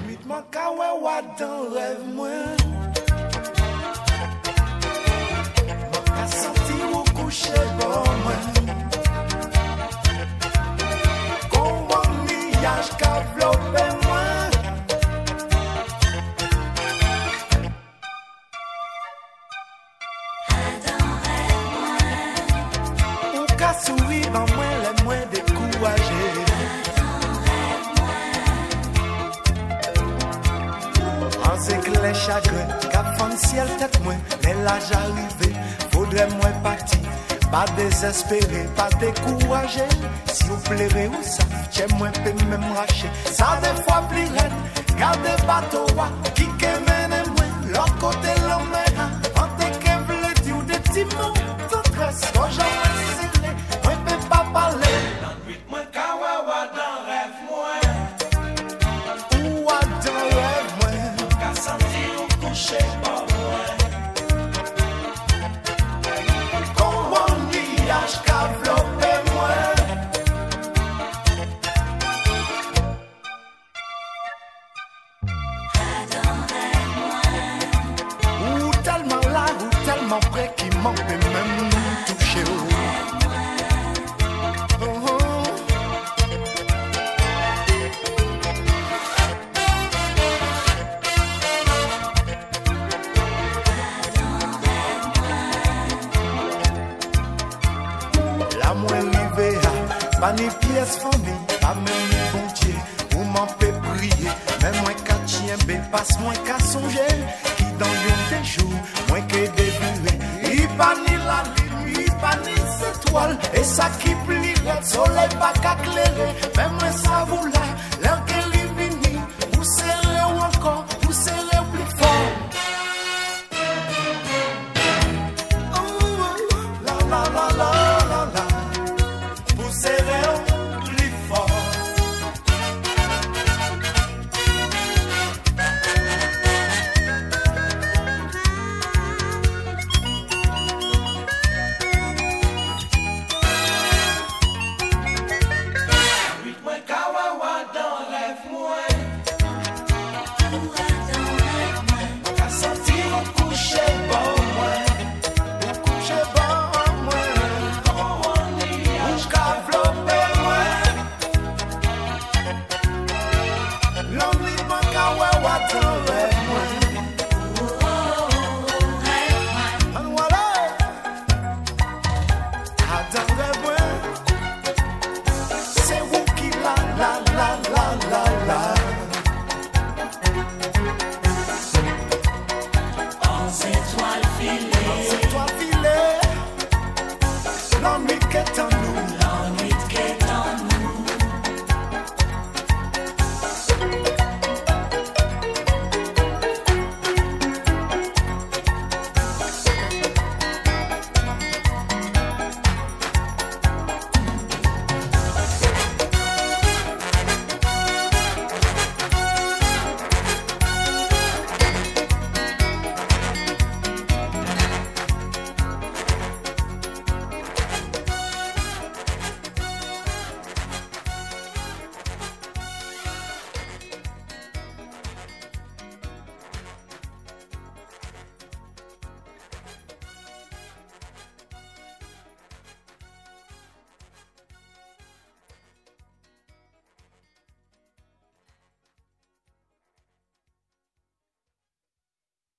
nuit, man, ka ouais, dans rêve, moi. Man, ka senti ou coucher, bon, moi. Comment nuage ka flopé, moi. Ou ka souri, ben, moi, les moins découragés. C'est que les chagrins, qu'à fond ciel tête moins, les l'âge arrivé, faudrait moins partir, pas désespérer, pas décourager. Si vous plairez ou ça, j'ai moins peut même racher. Ça des fois plus raide, gardez bateau, qui mène moins, l'autre côté l'homme, en t'es qu'un bleu, ou des petits mots, tout reste, quand j'en ai serré, moi peux pas parler. Dans nuit, moi, kawawa dans rêve, moi, ou à dans rêve, moi. Sentir au coucher pour moi. Comment nuage qu'a flopé moi. Ou tellement là, ou tellement près qu'il m'en peut même toucher. Pas ni pièces famille, pas même ni bon Dieu, ou m'en peut prier, même moins qu'à chien, passe moins qu'à songer, qui dans yon des jours, moins que des buées, il pas ni la lune, il pas ni étoile, et ça qui plie, le soleil pas qu'à clairer, même moins ça vous là, l'heure qu'elle est vini, vous serrez ou encore, vous serrez plus fort. Oh, la la la la la la. Serrez plus fort. Rythme kawawa dans rêve moi.